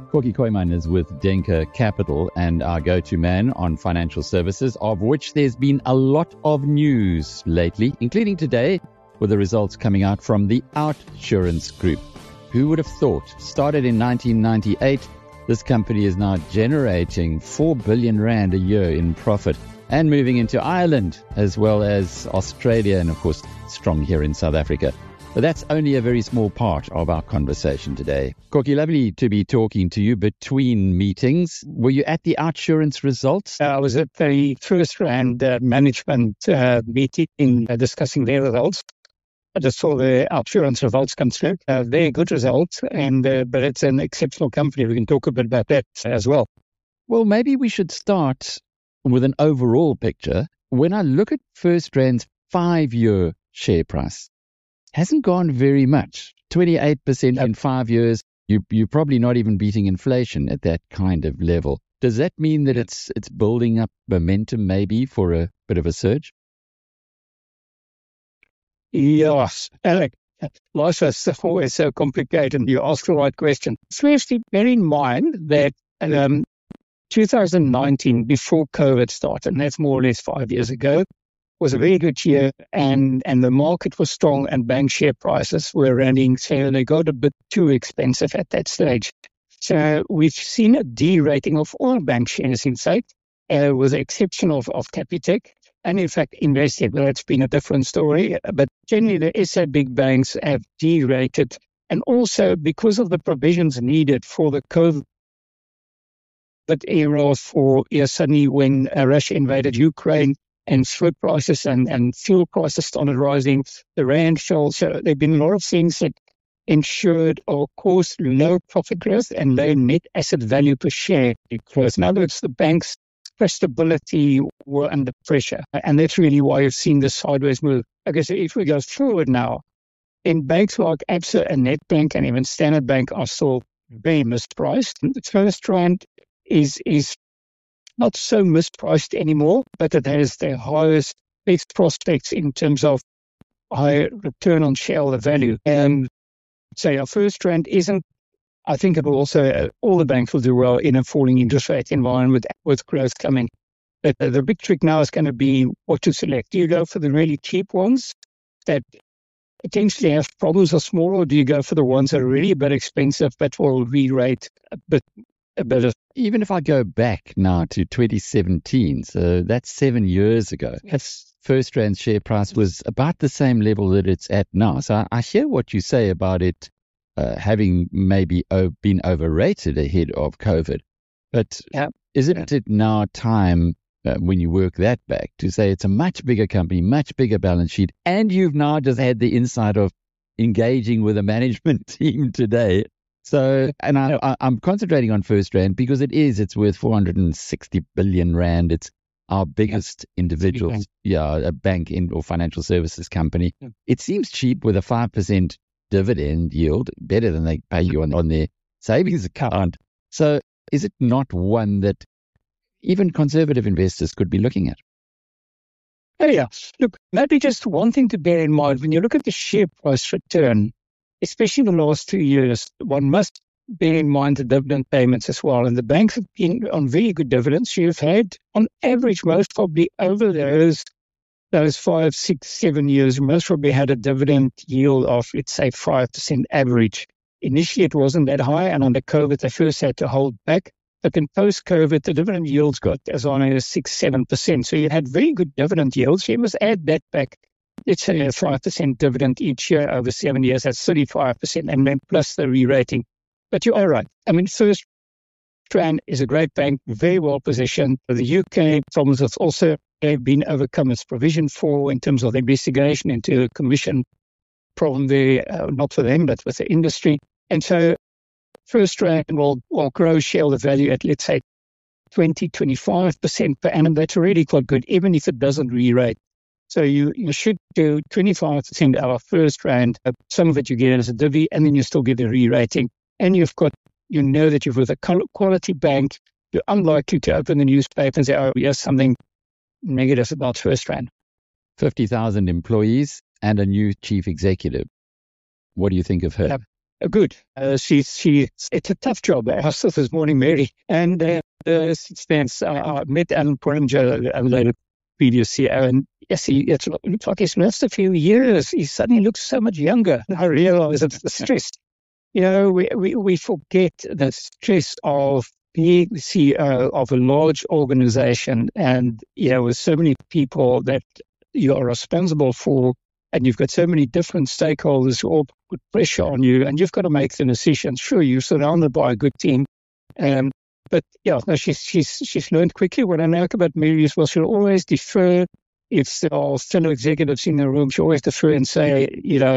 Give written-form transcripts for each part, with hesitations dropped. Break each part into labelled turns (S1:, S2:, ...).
S1: Corky Koyman is with Denker Capital and our go-to man on financial services, of which there's been a lot of news lately, including today with the results coming out from the OUTsurance Group. Who would have thought? Started in 1998, this company is now generating 4 billion rand a year in profit and moving into Ireland as well as Australia and, of course, strong here in South Africa. But that's only a very small part of our conversation today. Corky, lovely to be talking to you between meetings. Were you at the OUTsurance results?
S2: I was at the first round management meeting discussing their results. I just saw the OUTsurance results come through. Very good results, but it's an exceptional company. We can talk a bit about that as well.
S1: Well, maybe we should start with an overall picture. When I look at FirstRand's 5-year share price, hasn't gone very much. 28% in 5 years. You're probably not even beating inflation at that kind of level. Does that mean that it's building up momentum maybe for a bit of a surge?
S2: Yes, Alec. Life is always so complicated. You ask the right question. Especially bear in mind that 2019, before COVID started, and that's more or less 5 years ago, was a very good year, and the market was strong, and bank share prices were running, so they got a bit too expensive at that stage. So we've seen a de-rating of all bank shares, in fact, with the exception of Capitec, and in fact Investec. Well, that's been a different story, but generally the SA big banks have de-rated, and also because of the provisions needed for the COVID era suddenly when Russia invaded Ukraine, and food prices and fuel prices started rising, the rand fell. So there have been a lot of things that ensured or caused low profit growth and low net asset value per share growth. In other words, the banks' stability were under pressure. And that's really why you've seen this sideways move. Okay, so if we go forward now, in banks like Absa and Nedbank and even Standard Bank are still very mispriced. The FirstRand is not so mispriced anymore, but it has the highest best prospects in terms of higher return on shareholder value. And so our FirstRand isn't, I think it will also, all the banks will do well in a falling interest rate environment with growth coming. But the big trick now is going to be what to select. Do you go for the really cheap ones that potentially have problems or smaller, or do you go for the ones that are really a bit expensive but will re-rate a bit?
S1: Even if I go back now to 2017, so that's 7 years ago, FirstRand's share price was about the same level that it's at now. So I hear what you say about it having maybe been overrated ahead of COVID. But isn't it now time, when you work that back, to say it's a much bigger company, much bigger balance sheet, and you've now just had the insight of engaging with a management team today? So, and I'm concentrating on FirstRand because it's worth 460 billion rand. It's our biggest individual, a bank or financial services company. Yeah. It seems cheap with a 5% dividend yield, better than they pay you on their savings account. So, is it not one that even conservative investors could be looking at?
S2: Oh, yeah. Look, maybe just one thing to bear in mind when you look at the share price return, especially the last 2 years, one must bear in mind the dividend payments as well. And the banks have been on very good dividends. You've had, on average, most probably over those 5, 6, 7 years, most probably had a dividend yield of, let's say, 5% average. Initially, it wasn't that high, and under COVID, they first had to hold back. But then post-COVID, the dividend yields got as high as 6, 7%. So you had very good dividend yields. You must add that back. Let's say a 5% dividend each year over 7 years, that's 35%, and then plus the re-rating. But you are right. I mean, FirstRand is a great bank, very well positioned. The UK problems have also been overcome as provision for in terms of the investigation into a commission problem there, not for them, but with the industry. And so FirstRand will grow shareholder value at, let's say, 20-25% per annum. That's already quite good, even if it doesn't re-rate. So you should do 25% out of FirstRand. Some of it you get as a divvy, and then you still get a re-rating. And you know that you're with a quality bank. You're unlikely to open the newspaper and say, oh, here's something negative about FirstRand.
S1: 50,000 employees and a new chief executive. What do you think of her?
S2: Good. It's a tough job. I asked her this morning, Mary, and since then I met Alan Porringer, the previous CEO, and yes, it looks like he's lost a few years. He suddenly looks so much younger. I realize it's the stress. We forget the stress of being the CEO of a large organization, and with so many people that you are responsible for. And you've got so many different stakeholders who all put pressure on you, and you've got to make the decisions. Sure, you're surrounded by a good team, but yeah, no, she's learned quickly. What I like about Mary is, well, she'll always defer. If there are fellow executives in the room, she'll always defer and say,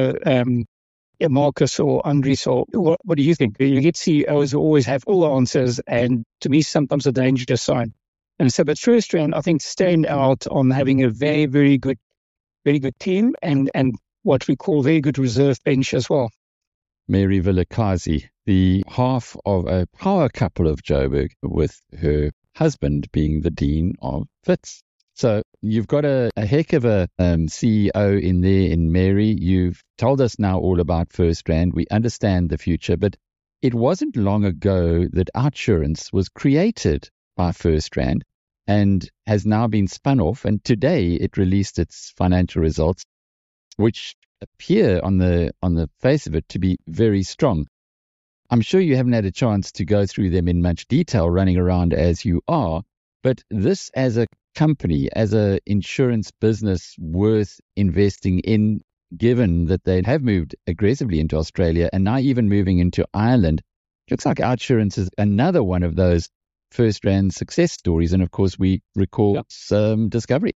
S2: Marcus or Andries, or what do you think? You get CEOs who always have all the answers, and to me, sometimes a dangerous sign. And so, but first round, I think stand out on having a very, very good team and what we call very good reserve bench as well.
S1: Mary Vilakazi, the half of a power couple of Joburg, with her husband being the Dean of Wits. So you've got a heck of a CEO in there in Mary. You've told us now all about FirstRand. We understand the future, but it wasn't long ago that OUTsurance was created by FirstRand and has now been spun off. And today it released its financial results, which appear on the face of it to be very strong. I'm sure you haven't had a chance to go through them in much detail, running around as you are, but this as a company, as an insurance business worth investing in, given that they have moved aggressively into Australia and now even moving into Ireland, looks like OUTsurance is another one of those FirstRand success stories. And of course, we recall some Discovery.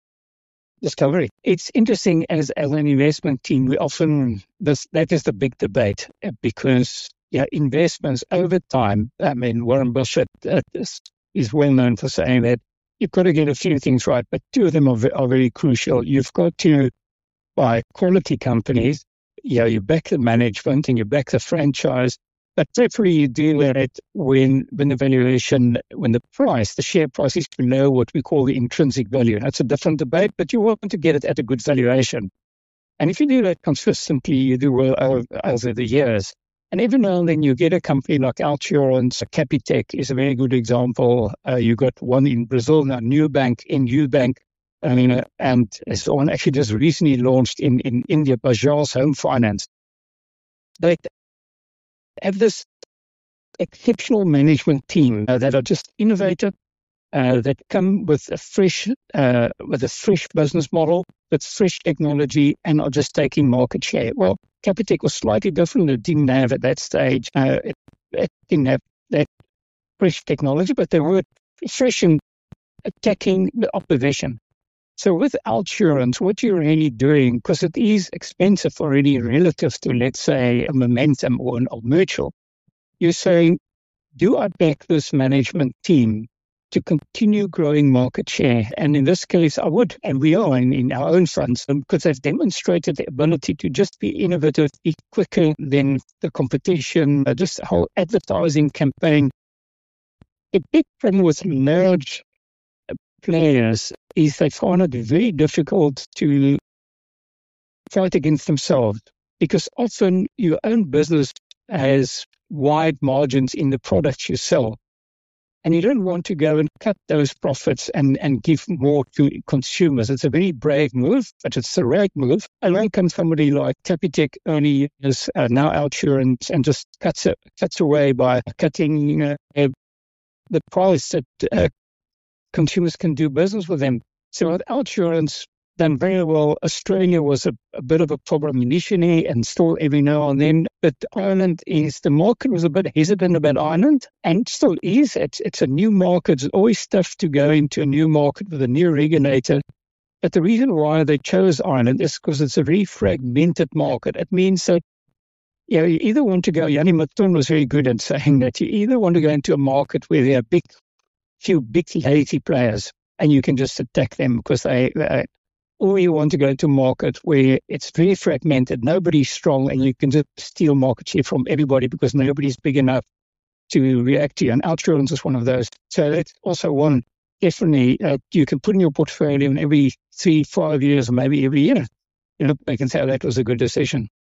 S2: It's interesting as an investment team, we often, that is the big debate, because investments over time, I mean, Warren Buffett is well known for saying that you've got to get a few things right, but two of them are very crucial. You've got to buy quality companies, you back the management and you back the franchise. But preferably you do that when the valuation, when the share price is below what we call the intrinsic value. That's a different debate, but you want to get it at a good valuation. And if you do that consistently, you do well over the years. And every now and then you get a company like OUTsurance, Capitec is a very good example. You got one in Brazil now, Nubank, and it's one actually just recently launched in India, Bajaj Home Finance. They have this exceptional management team that are just innovative, that come with a fresh business model, with fresh technology, and are just taking market share. Well, Capitec was slightly different. It didn't have at that stage, it didn't have that fresh technology, but they were fresh in attacking the opposition. So with OUTsurance, what you're really doing, because it is expensive already relative to, let's say, a Momentum or an Old Mutual, you're saying, do I back this management team to continue growing market share? And in this case, I would, and we are in our own funds, because they've demonstrated the ability to just be innovative, be quicker than the competition, just a whole advertising campaign. A big problem with large players is they find it very difficult to fight against themselves, because often your own business has wide margins in the products you sell, and you don't want to go and cut those profits and give more to consumers. It's a very brave move, but it's the right move. And then comes somebody like Capitec, only is now OUTsurance, and just cuts away by cutting the price that consumers can do business with them. So with OUTsurance, done very well. Australia was a bit of a problem initially, and still every now and then. But Ireland the market was a bit hesitant about Ireland, and still is. It's a new market. It's always tough to go into a new market with a new regulator. But the reason why they chose Ireland is because it's a very fragmented market. It means that you either want to go, Yanni Maton was very good at saying that, you either want to go into a market where there are few big lazy players, and you can just attack them because or you want to go to a market where it's very fragmented, nobody's strong, and you can just steal market share from everybody because nobody's big enough to react to you. And OUTsurance is one of those. So that's also one, definitely, you can put in your portfolio in every 3-5 years, or maybe every year. You look back and say, that was a good decision.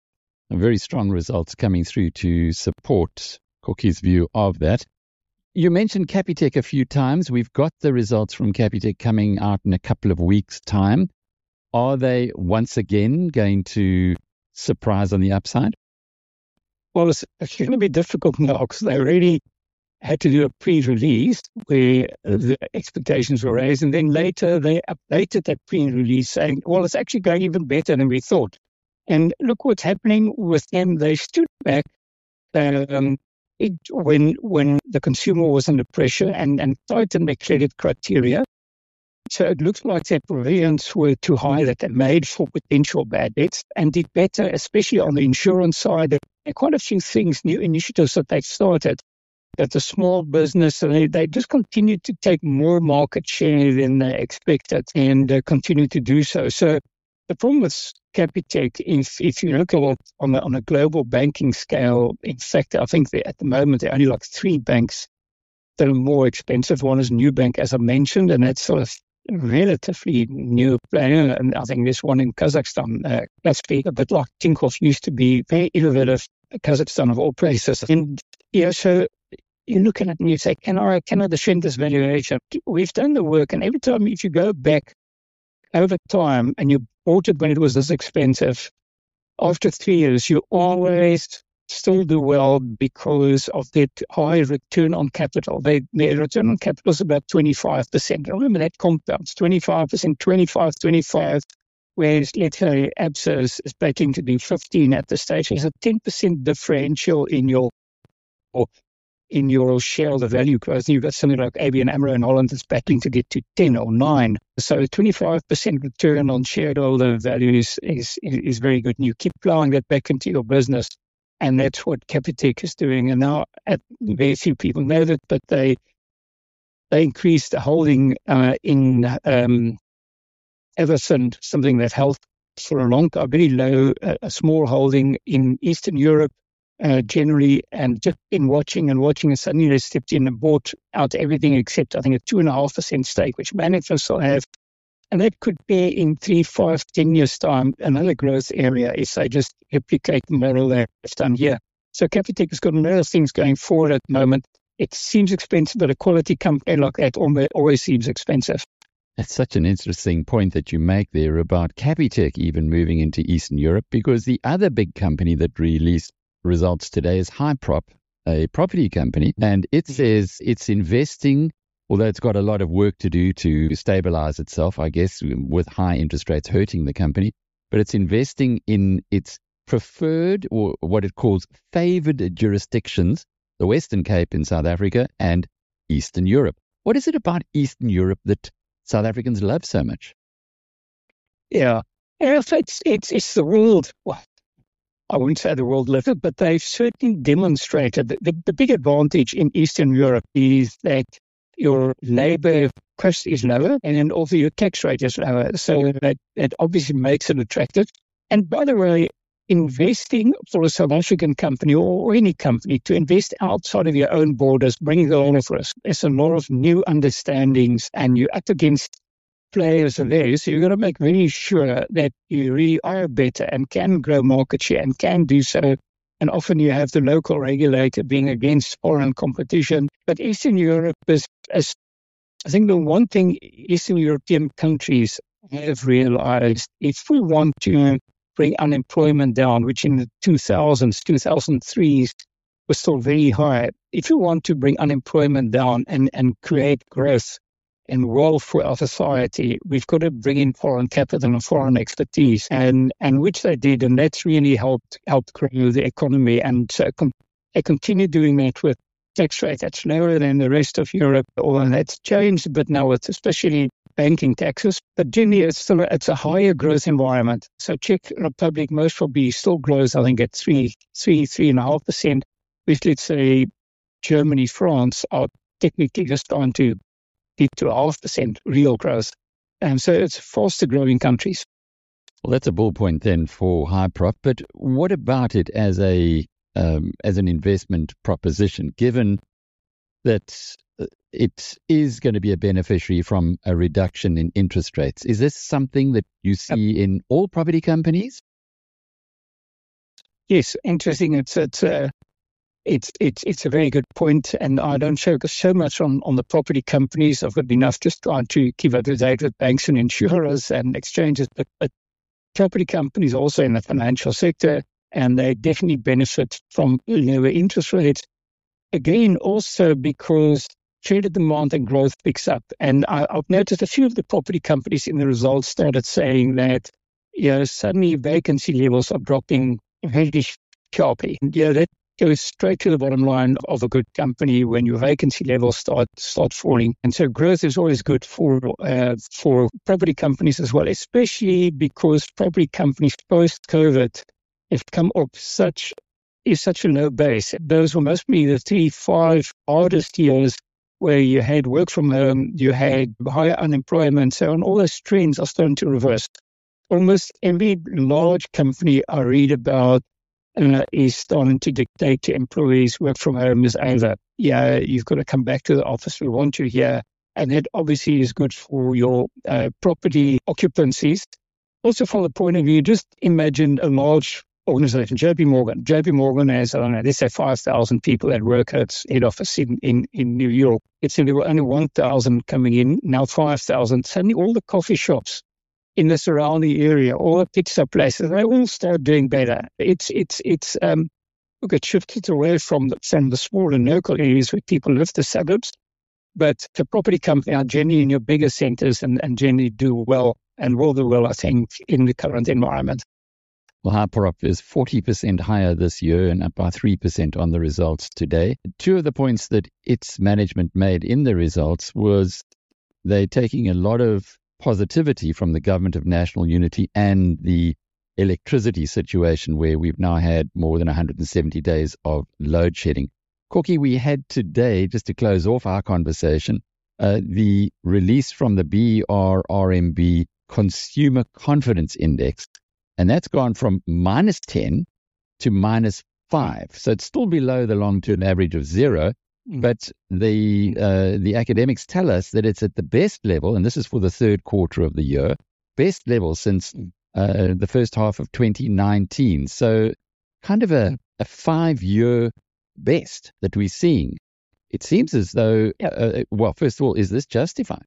S1: Very strong results coming through to support Koki's view of that. You mentioned Capitec a few times. We've got the results from Capitec coming out in a couple of weeks' time. Are they once again going to surprise on the upside?
S2: Well, it's going to be difficult now because they already had to do a pre-release where the expectations were raised, and then later they updated that pre-release saying, well, it's actually going even better than we thought. And look what's happening with them. They stood back when the consumer was under pressure and tightened their credit criteria. So it looks like their provisions were too high that they made for potential bad debts and did better, especially on the insurance side. There are quite a few things, new initiatives that they've started. That the small business, they just continue to take more market share than they expected and continue to do so. So the problem with Capitec is if you look at it on a global banking scale, in fact, I think at the moment there are only like 3 banks that are more expensive. One is Nubank, as I mentioned, and that's sort of relatively new player. And I think there's one in Kazakhstan, Kaspi, a bit like Tinkoff used to be, very innovative, Kazakhstan of all places. And so you look at it and you say, can I defend this valuation? We've done the work, and every time if you go back over time and you bought it when it was this expensive, after 3 years, you always still do well because of that high return on capital. Their return on capital is about 25%. Remember that compounds, 25%, 25, whereas let's say Absa is battling to do 15 at the stage. There's a 10% differential in your shareholder value growth. You've got something like ABN AMRO in Holland that's battling to get to 10 or 9. So 25% return on shareholder value is very good. And you keep plowing that back into your business. And that's what Capitec is doing. And now very few people know that, but they increased the holding in Everson, something that held for a long time, very low, a small holding in Eastern Europe. Generally, and just in watching, and suddenly they stepped in and bought out everything except, I think, a 2.5% stake, which management still have. And that could be in 3, 5, 10 years' time another growth area if they just replicate the model they've done here. So Capitec has got a lot of things going forward at the moment. It seems expensive, but a quality company like that always seems expensive.
S1: That's such an interesting point that you make there about Capitec even moving into Eastern Europe, because the other big company that released results today is Hyprop, a property company, and it says it's investing, although it's got a lot of work to do to stabilize itself, I guess, with high interest rates hurting the company, but it's investing in its preferred, or what it calls favored jurisdictions, the Western Cape in South Africa and Eastern Europe. What is it about Eastern Europe that South Africans love so much?
S2: Yeah, it's the world. Well, I wouldn't say the world level, but they've certainly demonstrated that the big advantage in Eastern Europe is that your labor cost is lower and then also your tax rate is lower. So that obviously makes it attractive. And by the way, investing for a South African company or any company to invest outside of your own borders brings a lot of risk. There's a lot of new understandings and you're up against players there. So you've got to make very sure that you really are better and can grow market share and can do so. And often you have the local regulator being against foreign competition. But Eastern Europe is I think the one thing Eastern European countries have realized, if we want to bring unemployment down, which in the 2000s, 2003s was still very high, if you want to bring unemployment down and create growth and wealth for our society, we've got to bring in foreign capital and foreign expertise, and which they did, and that's really helped grow the economy. And so they continue doing that with tax rate that's lower than the rest of Europe, although that's changed, but now it's especially banking taxes. But generally, it's a higher growth environment. So Czech Republic most probably still grows, I think, at 3.5%, which let's say Germany, France are technically just starting to get to 0.5% real growth. And so it's faster growing countries.
S1: Well, that's a bull point then for Hyprop. But what about it as an investment proposition, given that it is going to be a beneficiary from a reduction in interest rates? Is this something that you see in all property companies?
S2: Yes, interesting. It's a very good point, and I don't focus so much on the property companies. I've got enough just trying to keep up to date with banks and insurers and exchanges, but property companies also in the financial sector, and they definitely benefit from lower interest rates. Again, also because credit demand and growth picks up. And I've noticed a few of the property companies in the results started saying that, suddenly vacancy levels are dropping very sharply. That goes straight to the bottom line of a good company when your vacancy levels start falling. And so growth is always good for property companies as well, especially because property companies post-COVID have come off such a low base. Those were mostly the 3-5 hardest years where you had work from home, you had higher unemployment, so on. All those trends are starting to reverse. Almost every large company I read about is starting to dictate to employees work from home is over. Yeah, you've got to come back to the office. We want you here. And that obviously is good for your property occupancies. Also from the point of view, just imagine a large organization, JP Morgan. JP Morgan has, let's say 5,000 people that work at its head office in New York. It's only 1,000 coming in, now 5,000. Suddenly all the coffee shops in the surrounding area, all the pizza places, they all start doing better. It shifted away from the smaller local areas where people live, the suburbs. But the property company are generally in your bigger centers and generally do well and will do well, I think, in the current environment.
S1: Well, Hyperop is 40% higher this year and up by 3% on the results today. Two of the points that its management made in the results was they're taking a lot of positivity from the Government of National Unity and the electricity situation where we've now had more than 170 days of load shedding. Corky, we had today, just to close off our conversation, the release from the BER-RMB Consumer Confidence Index, and that's gone from -10 to -5. So it's still below the long-term average of 0. But the academics tell us that it's at the best level, and this is for the third quarter of the year, best level since the first half of 2019. So kind of a 5-year best that we're seeing. It seems as though, well, first of all, is this justified?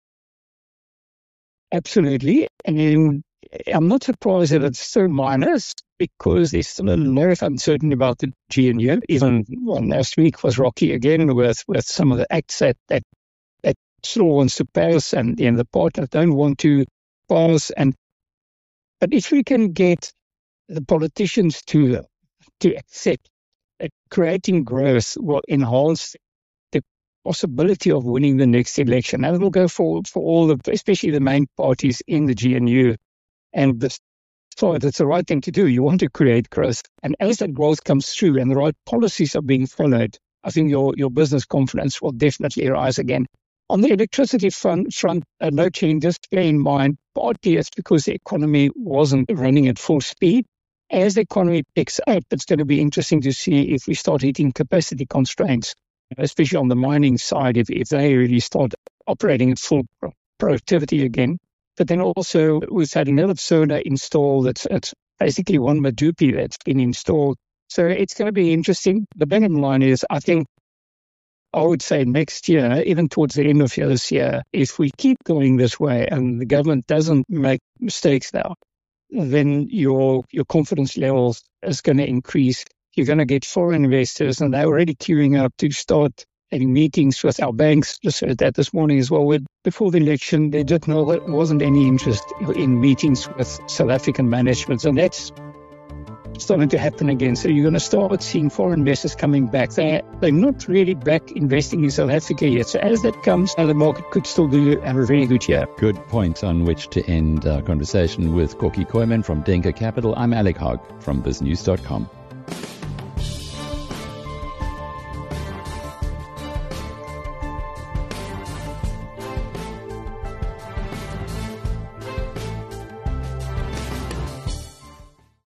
S2: Absolutely. And I'm not surprised that it's so minus because there's still a lot of uncertainty about the GNU. Even last week was rocky again with some of the acts that still wants to pass and the partners don't want to pass. But if we can get the politicians to accept that creating growth will enhance the possibility of winning the next election, and it will go for all especially the main parties in the GNU. And that's the right thing to do. You want to create growth. And as that growth comes through and the right policies are being followed, I think your business confidence will definitely rise again. On the electricity front, load shedding, just bear in mind, partly it's because the economy wasn't running at full speed. As the economy picks up, it's going to be interesting to see if we start hitting capacity constraints, especially on the mining side, if they really start operating at full productivity again. But then also we've had another solar installed. It's basically one Medupi that's been installed. So it's going to be interesting. The bottom line is, I think, I would say next year, even towards the end of this year, if we keep going this way and the government doesn't make mistakes now, then your confidence levels is going to increase. You're going to get foreign investors, and they're already queuing up to start having meetings with our banks. Just heard that this morning as well. Before the election, they didn't know there wasn't any interest in meetings with South African management, and that's starting to happen again. So you're going to start seeing foreign investors coming back. They're not really back investing in South Africa yet. So as that comes, the market could still have a very good year.
S1: Good point on which to end our conversation with Corky Kooiman from Denker Capital. I'm Alec Hogg from BizNews.com.